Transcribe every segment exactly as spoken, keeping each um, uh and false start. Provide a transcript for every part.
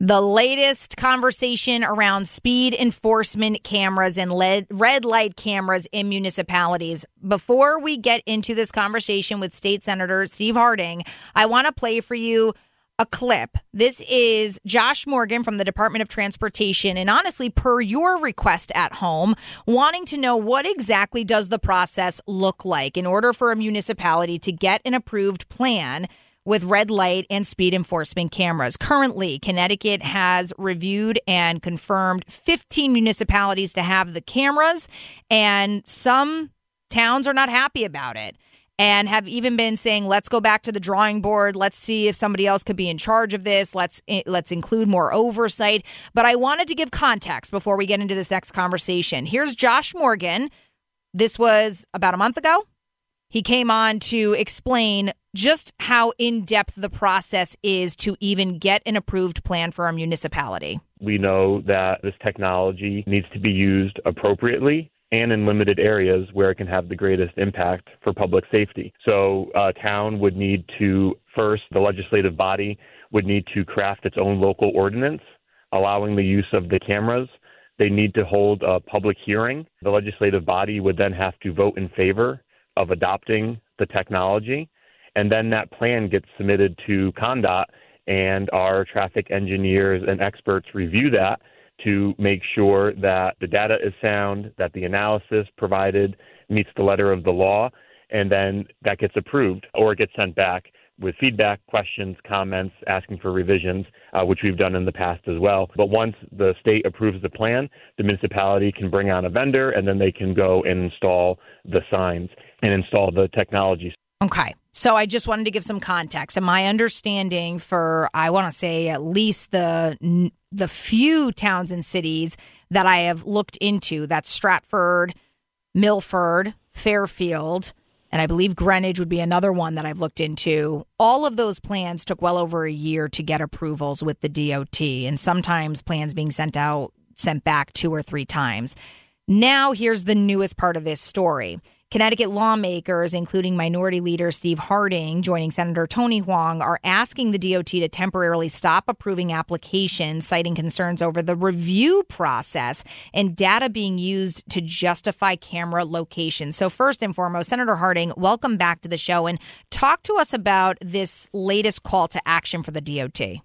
The latest conversation around speed enforcement cameras and lead, red light cameras in municipalities. Before we get into this conversation with State Senator Steve Harding, I want to play for you a clip. This is Josh Morgan from the Department of Transportation, and honestly, per your request at home, wanting to know what exactly does the process look like in order for a municipality to get an approved plan with red light and speed enforcement cameras. Currently, Connecticut has reviewed and confirmed fifteen municipalities to have the cameras, and some towns are not happy about it and have even been saying, let's go back to the drawing board. Let's see if somebody else could be in charge of this. Let's let's include more oversight. But I wanted to give context before we get into this next conversation. Here's Josh Morgan. This was about a month ago. He came on to explain just how in-depth the process is to even get an approved plan for our municipality. We know that this technology needs to be used appropriately and in limited areas where it can have the greatest impact for public safety. So a town would need to, first, the legislative body would need to craft its own local ordinance allowing the use of the cameras. They need to hold a public hearing. The legislative body would then have to vote in favor of adopting the technology, and then that plan gets submitted to ConnDOT, and our traffic engineers and experts review that to make sure that the data is sound, that the analysis provided meets the letter of the law, and then that gets approved or it gets sent back with feedback, questions, comments, asking for revisions, uh, which we've done in the past as well. But once the state approves the plan, the municipality can bring on a vendor, and then they can go and install the signs and install the technology. Okay. So I just wanted to give some context. And my understanding for, I want to say, at least the the few towns and cities that I have looked into, that's Stratford, Milford, Fairfield, and I believe Greenwich would be another one that I've looked into. All of those plans took well over a year to get approvals with the D O T, and sometimes plans being sent out, sent back two or three times. Now, here's the newest part of this story. Connecticut lawmakers, including Minority Leader Steve Harding, joining Senator Tony Hwang, are asking the D O T to temporarily stop approving applications, citing concerns over the review process and data being used to justify camera location. So first and foremost, Senator Harding, welcome back to the show, and talk to us about this latest call to action for the D O T.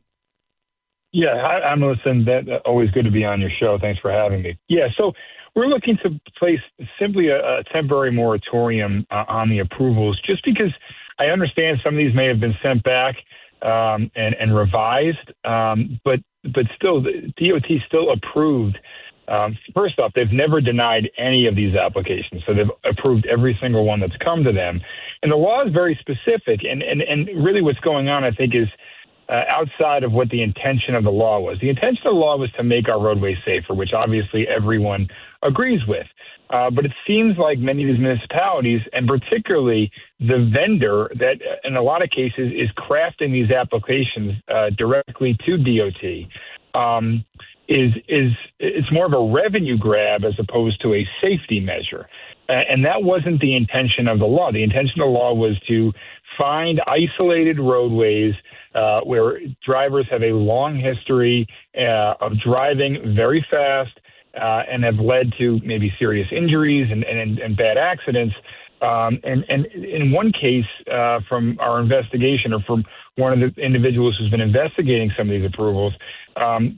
Yeah, I, I'm listening. That always good to be on your show. Thanks for having me. Yeah, so we're looking to place simply a, a temporary moratorium uh, on the approvals, just because I understand some of these may have been sent back um, and, and revised, um, but but still, the D O T still approved. Um, first off, they've never denied any of these applications, so they've approved every single one that's come to them. And the law is very specific, and, and, and really what's going on, I think, is Uh, outside of what the intention of the law was. The intention of the law was to make our roadways safer, which obviously everyone agrees with. Uh, but it seems like many of these municipalities, and particularly the vendor that in a lot of cases is crafting these applications uh, directly to D O T, um, is is it's more of a revenue grab as opposed to a safety measure. Uh, and that wasn't the intention of the law. The intention of the law was to find isolated roadways uh, where drivers have a long history uh, of driving very fast uh, and have led to maybe serious injuries and, and, and bad accidents. Um, and, and in one case, uh, from our investigation, or from one of the individuals who's been investigating some of these approvals, um,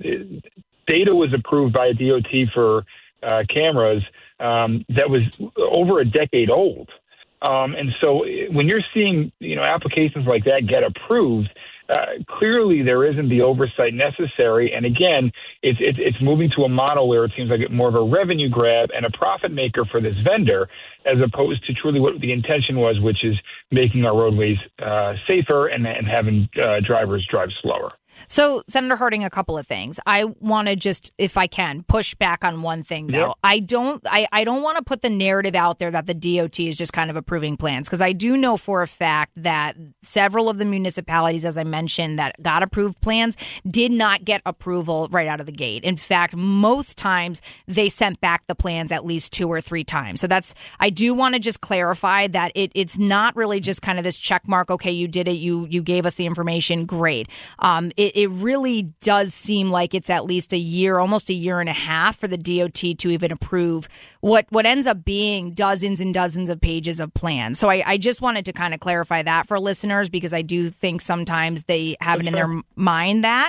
data was approved by D O T for uh, cameras um, that was over a decade old. Um, and so when you're seeing, you know, applications like that get approved, uh, clearly there isn't the oversight necessary. And again, it's, it's it's moving to a model where it seems like more of a revenue grab and a profit maker for this vendor, as opposed to truly what the intention was, which is making our roadways uh, safer and, and having uh, drivers drive slower. So, Senator Harding, a couple of things. I want to just, if I can, push back on one thing, though. Yep. I don't I, I don't want to put the narrative out there that the D O T is just kind of approving plans, because I do know for a fact that several of the municipalities, as I mentioned, that got approved plans did not get approval right out of the gate. In fact, most times they sent back the plans at least two or three times. So that's, I do want to just clarify that it, it's not really just kind of this check mark. Okay, you did it. You you gave us the information. Great. Um, it, it really does seem like it's at least a year, almost a year and a half for the D O T to even approve what, what ends up being dozens and dozens of pages of plans. So I, I just wanted to kind of clarify that for listeners, because I do think sometimes they have it in their mind that.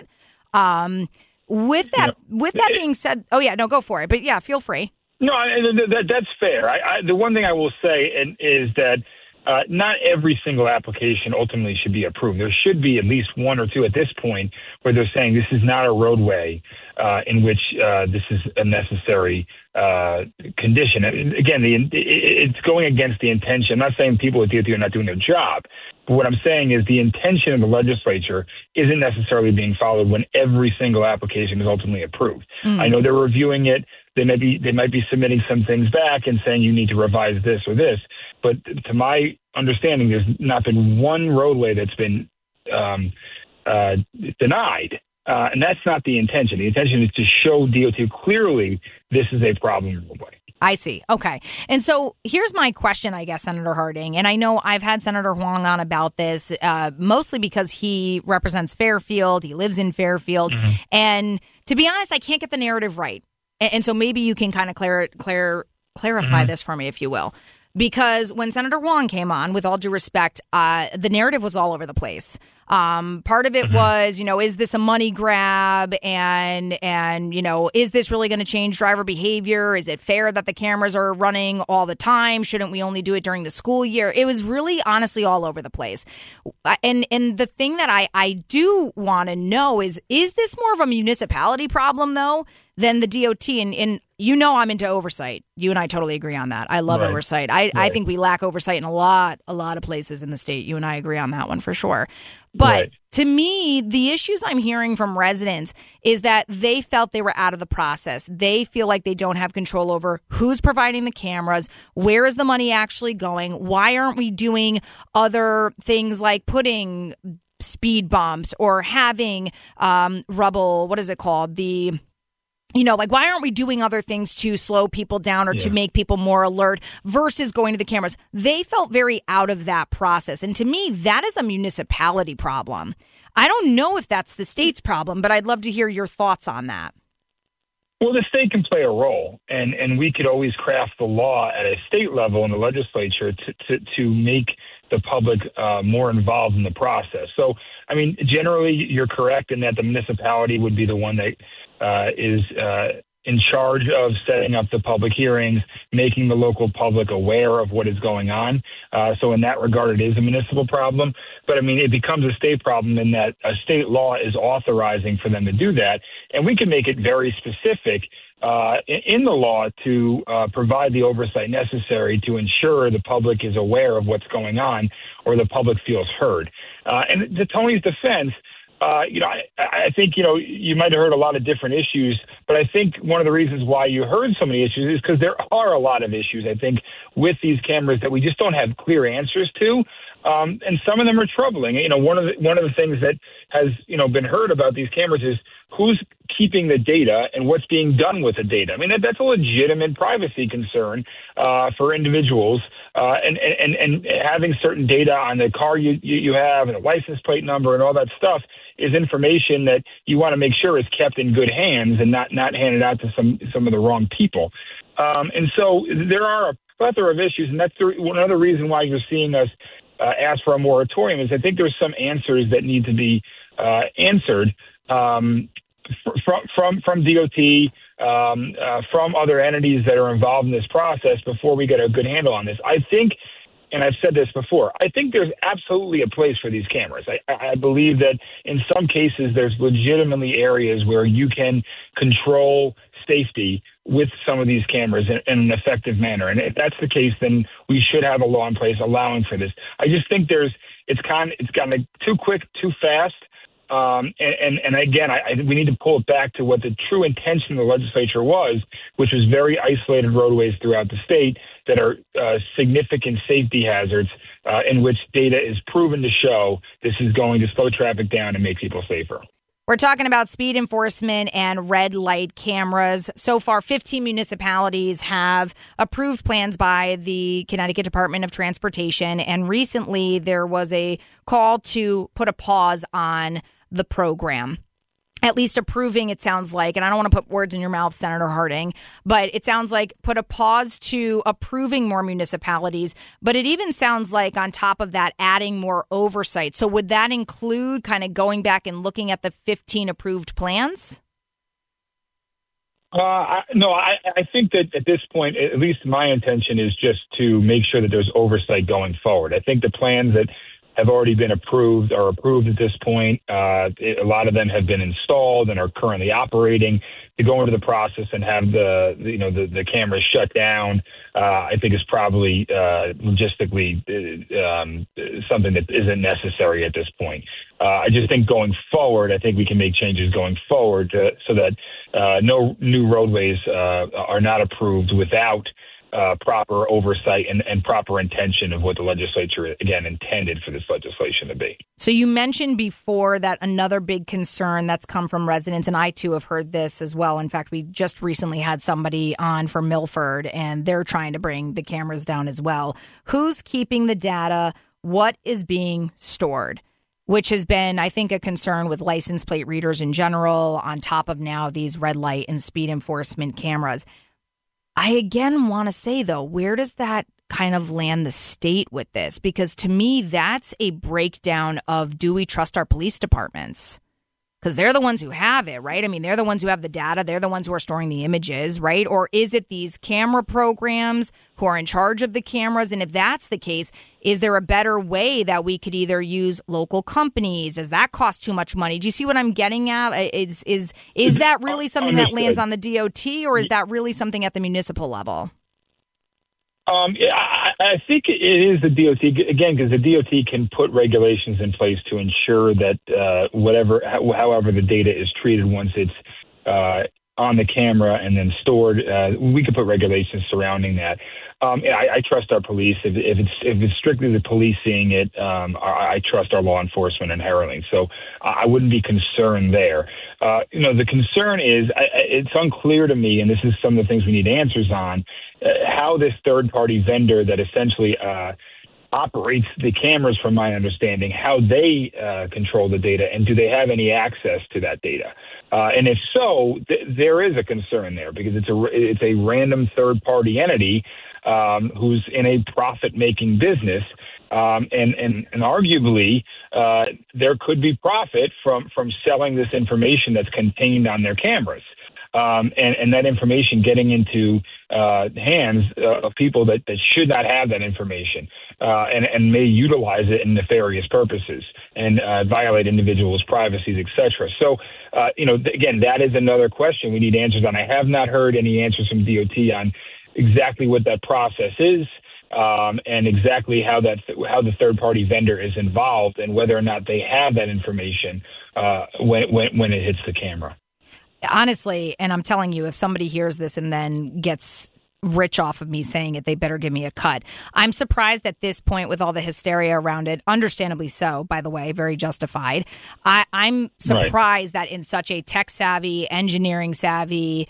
Um, with that, yep. with that being said, oh yeah, no, go for it. But yeah, feel free. No, that, that's fair. I, I, the one thing I will say is that uh, not every single application ultimately should be approved. There should be at least one or two at this point where they're saying this is not a roadway uh, in which uh, this is a necessary uh, condition. And again, the, it's going against the intention. I'm not saying people at D O T are not doing their job. But what I'm saying is the intention of the legislature isn't necessarily being followed when every single application is ultimately approved. Mm. I know they're reviewing it. They may be they might be submitting some things back and saying you need to revise this or this. But to my understanding, there's not been one roadway that's been um, uh, denied. Uh, and that's not the intention. The intention is to show D O T clearly this is a problem roadway. I see. Okay. And so here's my question, I guess, Senator Harding. And I know I've had Senator Huang on about this, uh, mostly because he represents Fairfield. He lives in Fairfield. Mm-hmm. And to be honest, I can't get the narrative right. And, and so maybe you can kind of clar- clar- clarify mm-hmm. this for me, if you will. Because when Senator Huang came on, with all due respect, uh, the narrative was all over the place. Um, part of it mm-hmm. was, you know, is this a money grab? And, and you know, is this really going to change driver behavior? Is it fair that the cameras are running all the time? Shouldn't we only do it during the school year? It was really, honestly, all over the place. And and the thing that I, I do want to know is, is this more of a municipality problem, though, than the D O T? And, and you know I'm into oversight. You and I totally agree on that. I love right. oversight. I, right. I think we lack oversight in a lot, a lot of places in the state. You and I agree on that one for sure. But right. to me, the issues I'm hearing from residents is that they felt they were out of the process. They feel like they don't have control over who's providing the cameras, where is the money actually going, why aren't we doing other things like putting speed bumps or having um, rubble, what is it called, the... You know, like, why aren't we doing other things to slow people down or yeah. to make people more alert versus going to the cameras? They felt very out of that process. And to me, that is a municipality problem. I don't know if that's the state's problem, but I'd love to hear your thoughts on that. Well, the state can play a role, and, and we could always craft the law at a state level in the legislature to, to, to make the public uh, more involved in the process. So, I mean, generally, you're correct in that the municipality would be the one that Uh, is uh, in charge of setting up the public hearings, making the local public aware of what is going on. Uh, so in that regard, it is a municipal problem. But, I mean, it becomes a state problem in that a state law is authorizing for them to do that. And we can make it very specific uh, in the law to uh, provide the oversight necessary to ensure the public is aware of what's going on or the public feels heard. Uh, and to Tony's defense, Uh, you know, I, I think, you know, you might have heard a lot of different issues, but I think one of the reasons why you heard so many issues is because there are a lot of issues, I think, with these cameras that we just don't have clear answers to. Um, and some of them are troubling. You know, one of the, one of the things that has, you know, been heard about these cameras is who's keeping the data and what's being done with the data. I mean, that, that's a legitimate privacy concern uh, for individuals. Uh, and, and, and having certain data on the car you, you have and the license plate number and all that stuff is information that you want to make sure is kept in good hands and not, not handed out to some, some of the wrong people. Um, and so there are a plethora of issues, and that's the, another reason why you're seeing us uh, ask for a moratorium is I think there's some answers that need to be uh, answered um, from, from, from D O T, um, uh, from other entities that are involved in this process before we get a good handle on this. I think, and I've said this before, I think there's absolutely a place for these cameras. I, I believe that in some cases there's legitimately areas where you can control safety with some of these cameras in, in an effective manner. And if that's the case, then we should have a law in place allowing for this. I just think there's it's kind of, it's gotten too quick, too fast. Um, and, and, and again, I, I, we need to pull it back to what the true intention of the legislature was, which was very isolated roadways throughout the state that are uh, significant safety hazards uh, in which data is proven to show this is going to slow traffic down and make people safer. We're talking about speed enforcement and red light cameras. So far, fifteen municipalities have approved plans by the Connecticut Department of Transportation. And recently, there was a call to put a pause on the program. At least approving, it sounds like, and I don't want to put words in your mouth, Senator Harding, but it sounds like put a pause to approving more municipalities. But it even sounds like on top of that, adding more oversight. So would that include kind of going back and looking at the fifteen approved plans? Uh, I, no, I, I think that at this point, at least my intention is just to make sure that there's oversight going forward. I think the plans that have already been approved are approved at this point. Uh, it, a lot of them have been installed and are currently operating. To go into the process and have the, you know, the, the cameras shut down, uh, I think is probably uh, logistically uh, um, something that isn't necessary at this point. Uh, I just think going forward, I think we can make changes going forward to, so that uh, no new roadways uh, are not approved without Uh, proper oversight and, and proper intention of what the legislature, again, intended for this legislation to be. So you mentioned before that another big concern that's come from residents, and I too have heard this as well. In fact, we just recently had somebody on from Milford, and they're trying to bring the cameras down as well. Who's keeping the data? What is being stored? Which has been, I think, a concern with license plate readers in general, on top of now these red light and speed enforcement cameras. I again want to say, though, where does that kind of land the state with this? Because to me, that's a breakdown of, do we trust our police departments? Because they're the ones who have it, right? I mean, they're the ones who have the data. They're the ones who are storing the images, right? Or is it these camera programs who are in charge of the cameras? And if that's the case, is there a better way that we could either use local companies? Does that cost too much money? Do you see what I'm getting at? Is is is that really something that lands on the D O T, or is that really something at the municipal level? Um, I, I think it is the D O T, again, because the D O T can put regulations in place to ensure that uh, whatever, however the data is treated once it's uh, on the camera and then stored, uh, we can put regulations surrounding that. Um, I, I trust our police. If, if it's if it's strictly the police seeing it, um, I, I trust our law enforcement inherently. So I wouldn't be concerned there. Uh, you know, the concern is I, it's unclear to me, and this is some of the things we need answers on, uh, how this third-party vendor that essentially uh, operates the cameras, from my understanding, how they uh, control the data, and do they have any access to that data? Uh, and if so, th- there is a concern there, because it's a it's a random third-party entity um, who's in a profit-making business. Um, and, and, and arguably, uh, there could be profit from, from selling this information that's contained on their cameras. Um, and, and that information getting into uh, hands uh, of people that, that should not have that information uh, and, and may utilize it in nefarious purposes and uh, violate individuals' privacies, et cetera. So, uh, you know, th- again, that is another question we need answers on. I have not heard any answers from D O T on exactly what that process is. Um, and exactly how that how the third party vendor is involved, and whether or not they have that information uh, when, when when it hits the camera. Honestly, and I'm telling you, if somebody hears this and then gets rich off of me saying it, they better give me a cut. I'm surprised at this point, with all the hysteria around it, understandably so, by the way, very justified. I, I'm surprised right. that in such a tech savvy, engineering savvy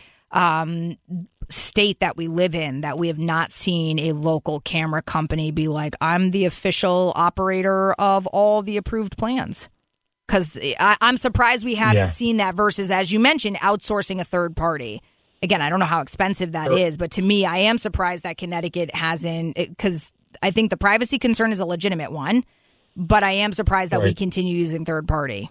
um state that we live in, that we have not seen a local camera company be like, I'm the official operator of all the approved plans. Because I'm surprised we haven't yeah. seen that, versus, as you mentioned, outsourcing a third party. Again, I don't know how expensive that sure. is, but to me, I am surprised that Connecticut hasn't, because I think the privacy concern is a legitimate one, but I am surprised that right. we continue using third party.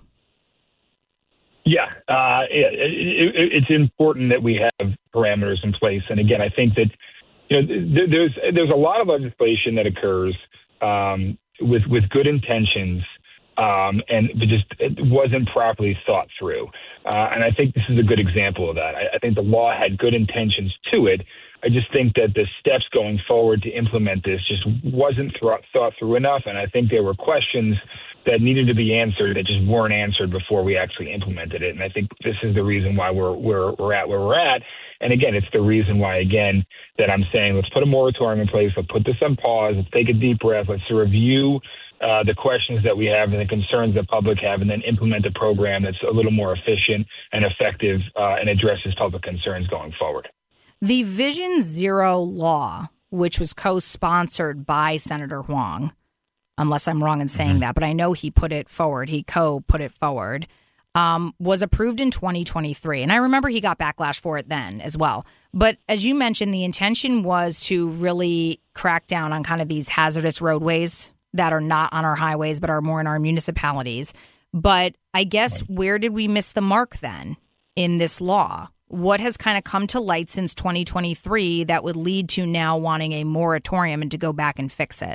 Yeah, uh, it, it, it's important that we have parameters in place. And again, I think that you know there's there's a lot of legislation that occurs um, with with good intentions, um, and but just it wasn't properly thought through. Uh, and I think this is a good example of that. I, I think the law had good intentions to it. I just think that the steps going forward to implement this just wasn't th- thought through enough. And I think there were questions that needed to be answered that just weren't answered before we actually implemented it. And I think this is the reason why we're, we're, we're at where we're at. And again, it's the reason why, again, that I'm saying, let's put a moratorium in place. Let's put this on pause. Let's take a deep breath. Let's review uh, the questions that we have and the concerns the public have, and then implement a program that's a little more efficient and effective uh, and addresses public concerns going forward. The Vision Zero law, which was co-sponsored by Senator Hwang, unless I'm wrong in saying mm-hmm. that, but I know he put it forward. He co-put it forward. um, was approved in twenty twenty-three. And I remember he got backlash for it then as well. But as you mentioned, the intention was to really crack down on kind of these hazardous roadways that are not on our highways but are more in our municipalities. But I guess where did we miss the mark then in this law? What has kind of come to light since twenty twenty-three that would lead to now wanting a moratorium and to go back and fix it?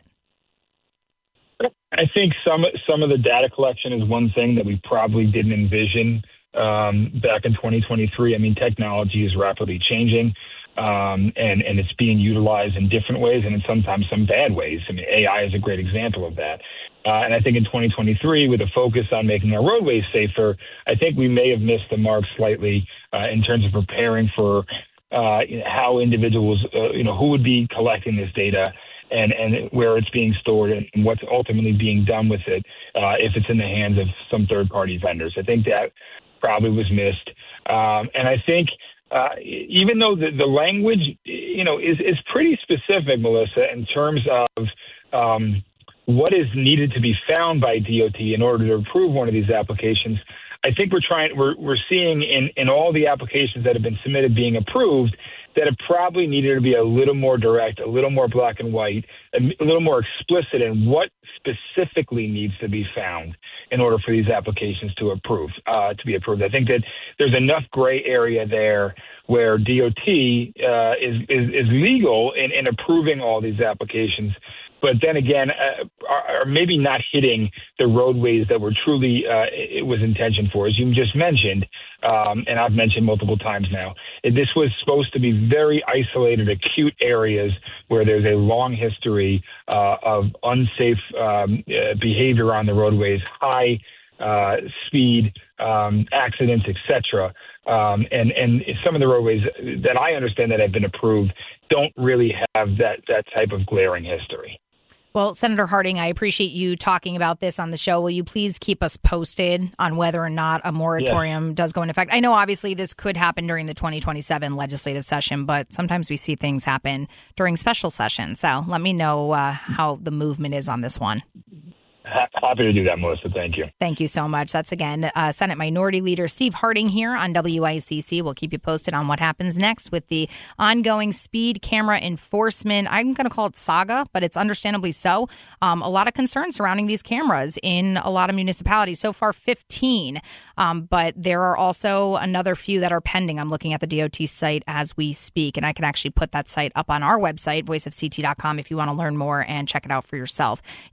I think some some of the data collection is one thing that we probably didn't envision um, back in twenty twenty-three. I mean, technology is rapidly changing, um, and, and it's being utilized in different ways and in sometimes some bad ways. I mean, A I is a great example of that. Uh, and I think in twenty twenty-three, with a focus on making our roadways safer, I think we may have missed the mark slightly uh, in terms of preparing for uh, you know, how individuals, uh, you know, who would be collecting this data and, and where it's being stored and what's ultimately being done with it uh, if it's in the hands of some third-party vendors. I think that probably was missed. Um, and I think uh, even though the, the language, you know, is, is pretty specific, Melissa, in terms of um, what is needed to be found by D O T in order to approve one of these applications, I think we're trying, we're, we're seeing in, in all the applications that have been submitted being approved that it probably needed to be a little more direct, a little more black and white, a little more explicit in what specifically needs to be found in order for these applications to approve, uh, to be approved. I think that there's enough gray area there where D O T uh, is, is, is legal in, in approving all these applications, but then again, uh, are, are maybe not hitting the roadways that were truly uh, it was intentioned for. As you just mentioned, um, and I've mentioned multiple times now, this was supposed to be very isolated, acute areas where there's a long history uh, of unsafe um, uh, behavior on the roadways, high uh, speed, um, accidents, et cetera. Um, and, and some of the roadways that I understand that have been approved don't really have that, that type of glaring history. Well, Senator Harding, I appreciate you talking about this on the show. Will you please keep us posted on whether or not a moratorium yes. does go into effect? I know obviously this could happen during the twenty twenty-seven legislative session, but sometimes we see things happen during special sessions. So let me know uh, how the movement is on this one. Happy to do that, Melissa. Thank you. Thank you so much. That's, again, uh, Senate Minority Leader Steve Harding here on W I C C. We'll keep you posted on what happens next with the ongoing speed camera enforcement. I'm going to call it saga, but it's understandably so. Um, a lot of concern surrounding these cameras in a lot of municipalities. So far, fifteen. Um, but there are also another few that are pending. I'm looking at the D O T site as we speak, and I can actually put that site up on our website, voice of c t dot com, if you want to learn more and check it out for yourself.